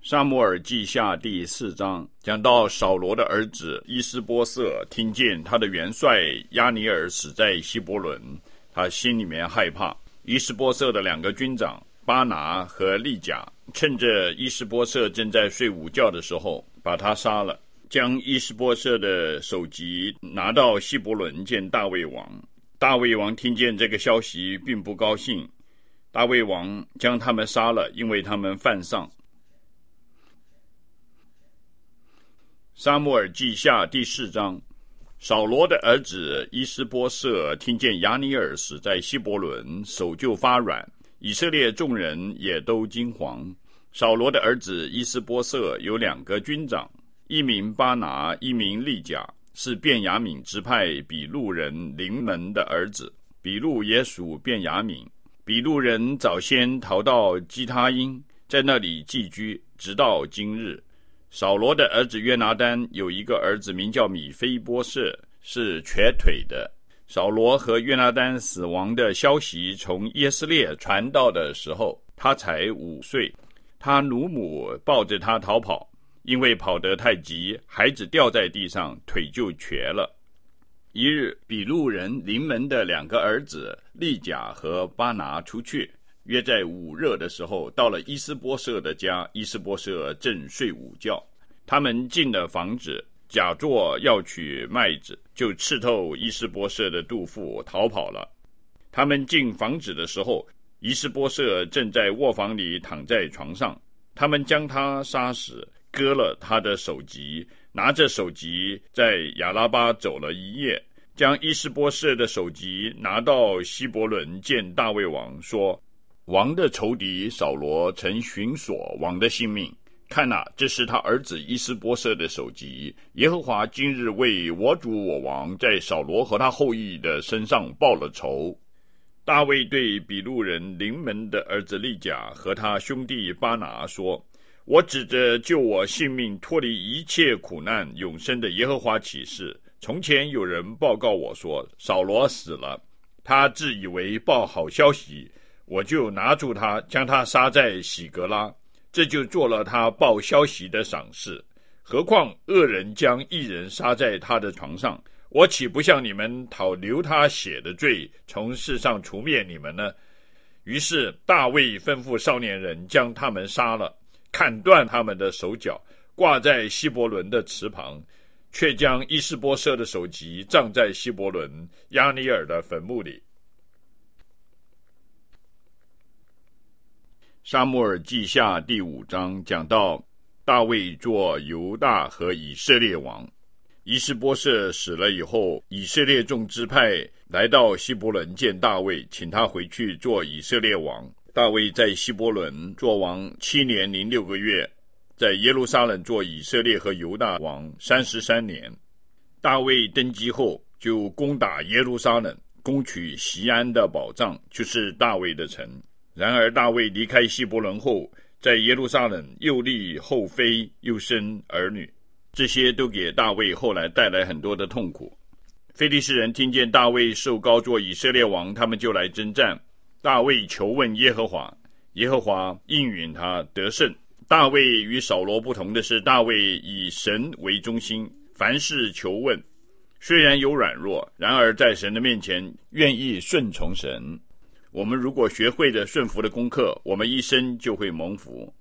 撒母耳记下第4章讲到扫罗的儿子伊施波瑟听见他的元帅押尼珥死在希伯伦，他心里面害怕。伊施波瑟的2个军长巴拿和利甲趁着伊施波瑟正在睡午觉的时候把他杀了，将伊施波瑟的首级拿到希伯伦见大卫王。大卫王听见这个消息并不高兴，大卫王将他们杀了，因为他们犯上。撒母耳记下第4章，扫罗的儿子伊施波瑟听见押尼珥死在希伯伦，手就发软，以色列众人也都惊惶。扫罗的儿子伊施波瑟有2个军长，一名巴拿，一名利甲，是便雅悯支派比路人临门的儿子。比路也属便雅悯。比路人早先逃到基他因，在那里寄居，直到今日。扫罗的儿子约拿单有一个儿子名叫米非波设，是瘸腿的。扫罗和约拿单死亡的消息从耶斯列传到的时候，他才5岁。他乳母抱着他逃跑，因为跑得太急，孩子掉在地上，腿就瘸了。一日，比路人临门的2个儿子利甲和巴拿出去，约在午热的时候，到了伊施波瑟的家，伊施波瑟正睡午觉。他们进了房子，假作要取麦子，就刺透伊施波瑟的肚腹，逃跑了。他们进房子的时候，伊施波瑟正在卧房里躺在床上，他们将他杀死，割了他的首级，拿着首级在亚拉巴走了1夜，将伊施波瑟的首级拿到希伯伦见大卫王，说：王的仇敌扫罗曾寻索王的性命，看哪，这是他儿子伊施波瑟的首级。耶和华今日为我主我王在扫罗和他后裔的身上报了仇。大卫对比路人临门的儿子利甲和他兄弟巴拿说：我指着救我性命脱离一切苦难永生的耶和华起誓，从前有人报告我说扫罗死了，他自以为报好消息，我就拿住他，将他杀在喜格拉，这就做了他报消息的赏赐。何况恶人将义人杀在他的床上，我岂不向你们讨流他血的罪，从世上除灭你们呢？于是大卫吩咐少年人将他们杀了，砍断他们的手脚，挂在希伯伦的池旁，却将伊施波瑟的首级葬在希伯伦押尼珥的坟墓里。撒母耳记下第5章讲到大卫做犹大和以色列王。伊施波瑟死了以后，以色列众支派来到希伯伦见大卫，请他回去做以色列王。大卫在希伯伦做王7年零6个月，在耶路撒冷做以色列和犹大王33年。大卫登基后，就攻打耶路撒冷，攻取锡安的宝藏，就是大卫的城。然而大卫离开希伯伦后，在耶路撒冷又立后妃，又生儿女，这些都给大卫后来带来很多的痛苦。非利士人听见大卫受膏做以色列王，他们就来征战。大卫求问耶和华，耶和华应允他得胜。大卫与扫罗不同的是，大卫以神为中心，凡事求问，虽然有软弱，然而在神的面前愿意顺从神。我们如果学会了顺服的功课，我们一生就会蒙福。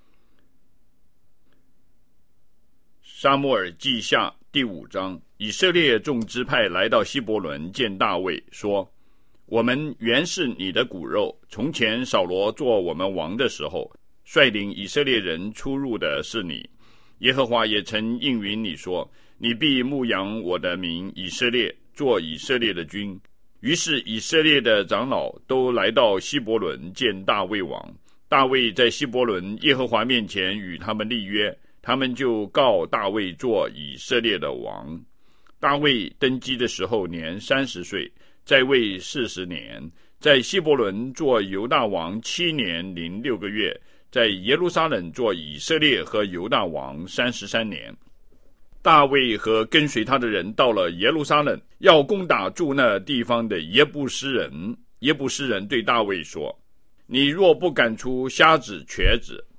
撒母耳记下第5章，以色列众支派来到希伯伦见大卫，说：我们原是你的骨肉，从前扫罗做我们王的时候，率领以色列人出入的是你。耶和华也曾应允你说，你必牧养我的民以色列，做以色列的君。于是以色列的长老都来到希伯伦见大卫王。大卫在希伯伦耶和华面前与他们立约，他们就告大卫做以色列的王。大卫登基的时候年30岁，在位40年，在希伯伦做犹大王7年零6个月，在耶路撒冷做以色列和犹大王33年。大卫和跟随他的人到了耶路撒冷，要攻打住那地方的耶布斯人。耶布斯人对大卫说：你若不赶出瞎子瘸子，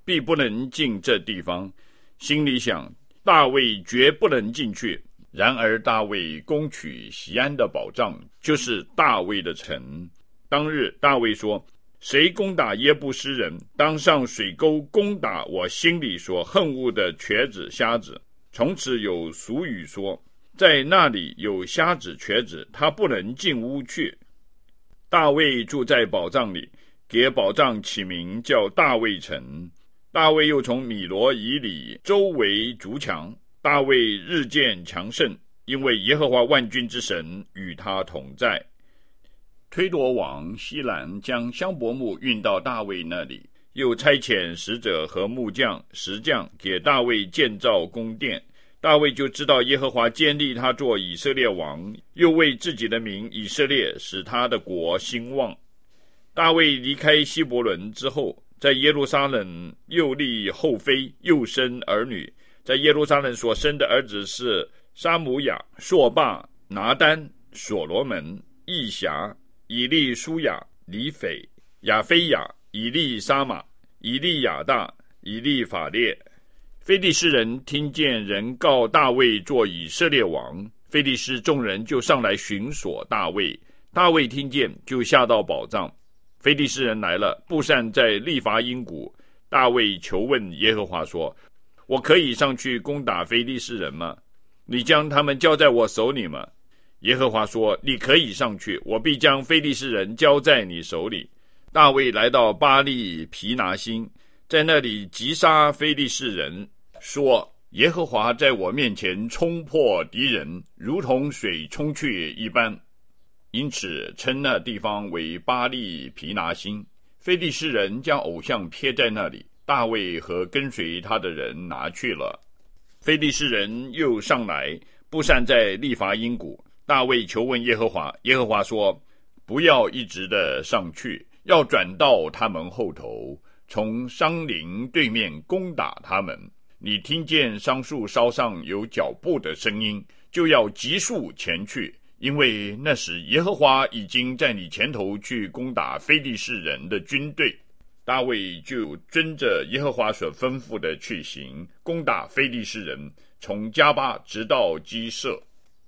必不能进这地方。心里想，大卫绝不能进去。然而大卫攻取锡安的保障，就是大卫的城。当日大卫说，谁攻打耶布斯人，当上水沟攻打我心里所恨恶的瘸子瞎子。从此有俗语说，在那里有瞎子瘸子，他不能进屋去。大卫住在宝藏里，给宝藏起名叫大卫城。大卫又从米罗以里周围筑墙。大卫日渐强盛，因为耶和华万军之神与他同在。推罗王西兰将香柏木运到大卫那里，又差遣使者和木匠、石匠给大卫建造宫殿。大卫就知道耶和华坚立他做以色列王，又为自己的名以色列使他的国兴旺。大卫离开希伯伦之后，在耶路撒冷又立后妃，又生儿女。在耶路撒冷所生的儿子是沙姆亚、朔霸、拿单、所罗门、义侠、以利舒雅、黎斐、亚非亚、以利沙玛、以利亚大、以利法列。非利士人听见人告大卫做以色列王，非利士众人就上来寻索大卫。大卫听见，就下到宝藏。非利士人来了，布散在利伐因谷。大卫求问耶和华说，我可以上去攻打非利士人吗？你将他们交在我手里吗？耶和华说，你可以上去，我必将非利士人交在你手里。大卫来到巴利皮拿星，在那里击杀非利士人，说，耶和华在我面前冲破敌人，如同水冲去一般。因此称那地方为巴利皮拿星。非利士人将偶像撇在那里，大卫和跟随他的人拿去了。非利士人又上来，布散在利伐因谷。大卫求问耶和华，耶和华说，不要一直的上去，要转到他们后头，从桑林对面攻打他们。你听见桑树梢上有脚步的声音，就要急速前去，因为那时耶和华已经在你前头去攻打非利士人的军队。大卫就遵着耶和华所吩咐的去行，攻打非利士人，从加巴直到基色。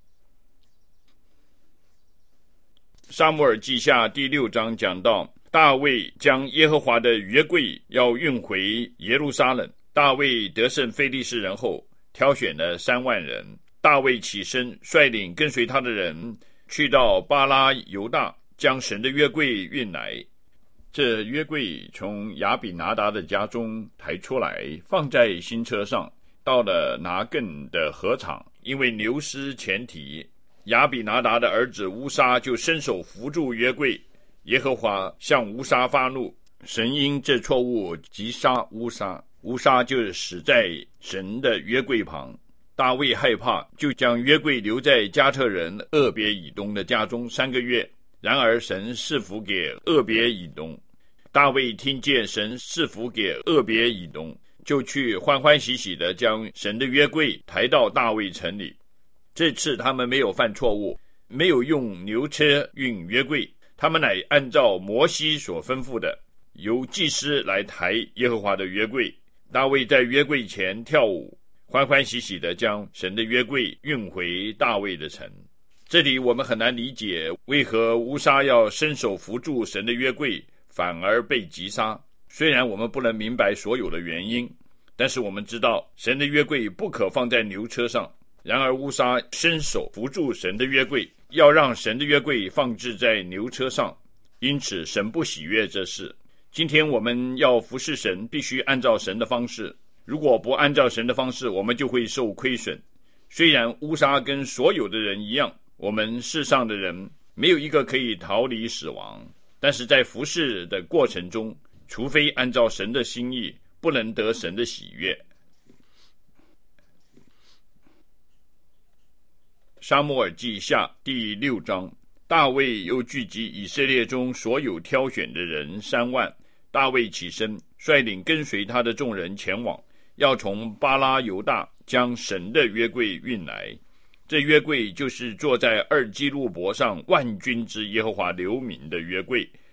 撒母耳记下第6章讲到，大卫将耶和华的约柜要运回耶路撒冷。大卫得胜非利士人后，挑选了3万人。大卫起身，率领跟随他的人去到巴拉犹大，将神的约柜运来。这约柜从亚比拿达的家中抬出来，放在新车上，到了拿更的禾场，因为牛失前蹄，亚比拿达的儿子乌撒就伸手扶住约柜。耶和华向乌撒发怒，神因这错误击杀乌撒，乌撒就死在神的约柜旁。大卫害怕，就将约柜留在加特人俄别以东的家中3个月。然而神赐福给俄别以东。大卫听见神赐福给俄别以东，就去欢欢喜喜地将神的约柜抬到大卫城里。这次他们没有犯错误，没有用牛车运约柜，他们乃按照摩西所吩咐的，由祭司来抬耶和华的约柜。大卫在约柜前跳舞，欢欢喜喜地将神的约柜运回大卫的城。这里我们很难理解，为何乌撒要伸手扶住神的约柜，反而被击杀。虽然我们不能明白所有的原因，但是我们知道神的约柜不可放在牛车上。然而乌撒伸手扶住神的约柜，要让神的约柜放置在牛车上，因此神不喜悦这事。今天我们要服侍神，必须按照神的方式，如果不按照神的方式，我们就会受亏损。虽然乌撒跟所有的人一样，我们世上的人没有一个可以逃离死亡，但是在服侍的过程中，除非按照神的心意，不能得神的喜悦。撒母耳记下第6章，大卫又聚集以色列中所有挑选的人3万。大卫起身，率领跟随他的众人前往，要从巴拉犹大将神的约柜运来。这约柜就是坐在2基路伯上万军之耶和华留名的约柜。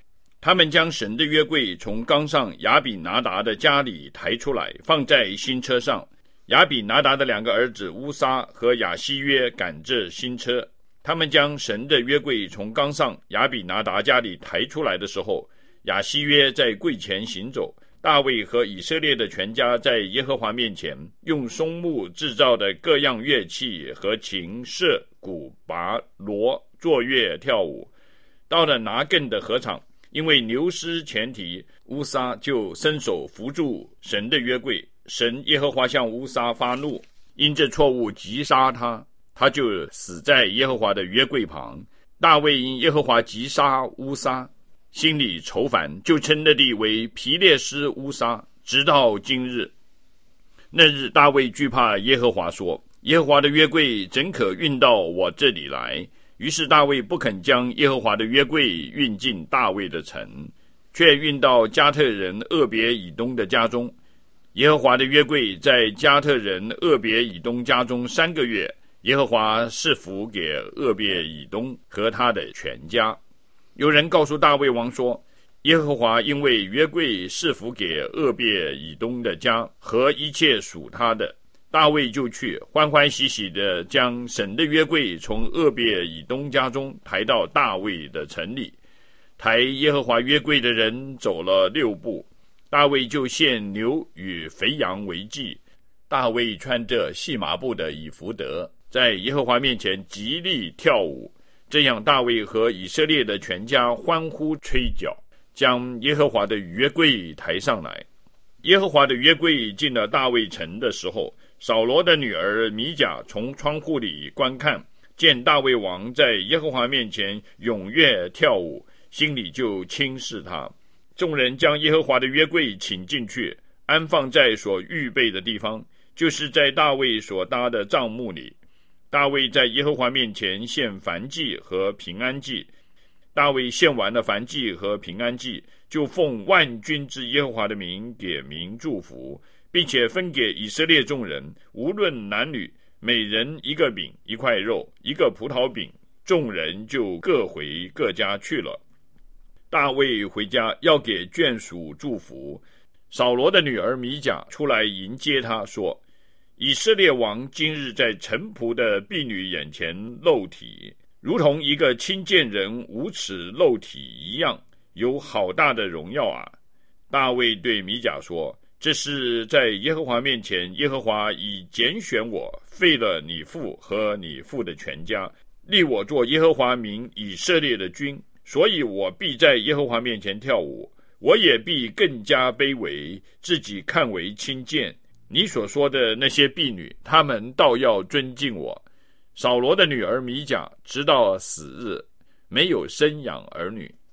他们将神的约柜从冈上亚比拿达的家里抬出来，放在新车上。亚比拿达的2个儿子乌撒和亚西约赶着新车。他们将神的约柜从冈上亚比拿达家里抬出来的时候，亚西约在柜前行走，大卫和以色列的全家在耶和华面前用松木制造的各样乐器和琴、瑟、鼓、拔、锣作乐跳舞。到了拿更的禾场，因为牛失前蹄，乌撒就伸手扶住神的约柜。神耶和华向乌撒发怒，因这错误击杀他，他就死在耶和华的约柜旁。大卫因耶和华击杀乌撒，心里愁烦，就称那地为皮列斯乌撒，直到今日。那日大卫惧怕耶和华，说：耶和华的约柜怎可运到我这里来？于是大卫不肯将耶和华的约柜运进大卫的城，却运到加特人俄别以东的家中。耶和华的约柜在加特人俄别以东家中3个月，耶和华赐福给俄别以东和他的全家。有人告诉大卫王说，耶和华因为约柜赐福给俄别以东的家和一切属他的，大卫就去欢欢喜喜地将神的约柜从俄别以东家中抬到大卫的城里。抬耶和华约柜的人走了6步，大卫就献牛与肥羊为祭。大卫穿着细麻布的以弗得，在耶和华面前极力跳舞。这样大卫和以色列的全家欢呼吹角，将耶和华的约柜抬上来。耶和华的约柜进了大卫城的时候，扫罗的女儿米甲从窗户里观看，见大卫王在耶和华面前踊跃跳舞，心里就轻视他。众人将耶和华的约柜请进去，安放在所预备的地方，就是在大卫所搭的帐幕里。大卫在耶和华面前献燔祭和平安祭。大卫献完了燔祭和平安祭，就奉万军之耶和华的名给民祝福，并且分给以色列众人，无论男女，每人1个饼1块肉1个葡萄饼，众人就各回各家去了。大卫回家要给眷属祝福，扫罗的女儿米甲出来迎接他，说：以色列王今日在臣仆的婢女眼前露体，如同一个亲见人无耻露体一样，有好大的荣耀啊！大卫对米甲说：这是在耶和华面前，耶和华已拣选我，废了你父和你父的全家，立我做耶和华民以色列的君，所以我必在耶和华面前跳舞，我也必更加卑微，自己看为轻贱。你所说的那些婢女，她们倒要尊敬我。扫罗的女儿米甲直到死日没有生养儿女。